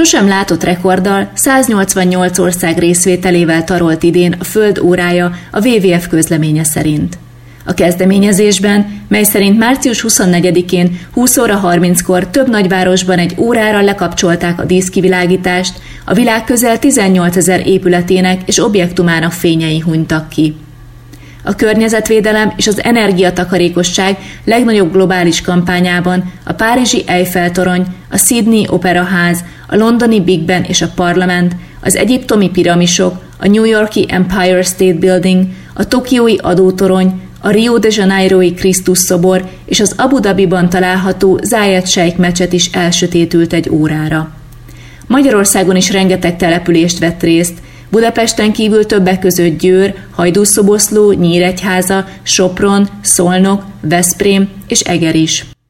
Sosem látott rekorddal 188 ország részvételével tarolt idén a Föld órája a WWF közleménye szerint. A kezdeményezésben, mely szerint március 24-én 20 óra 30-kor több nagyvárosban egy órára lekapcsolták a díszkivilágítást, a világ közel 18 000 épületének és objektumának fényei hunytak ki. A környezetvédelem és az energiatakarékosság legnagyobb globális kampányában a párizsi Eiffel-torony, a Sydney Operaház, a londoni Big Ben és a Parlament, az egyiptomi piramisok, a New Yorki Empire State Building, a tokiói adótorony, a Rio de Janeirói Krisztus szobor és az Abu Dhabiban található Zayed Sheikh mecset is elsötétült egy órára. Magyarországon is rengeteg települést vett részt, Budapesten kívül többek között Győr, Hajdúszoboszló, Nyíregyháza, Sopron, Szolnok, Veszprém és Eger is.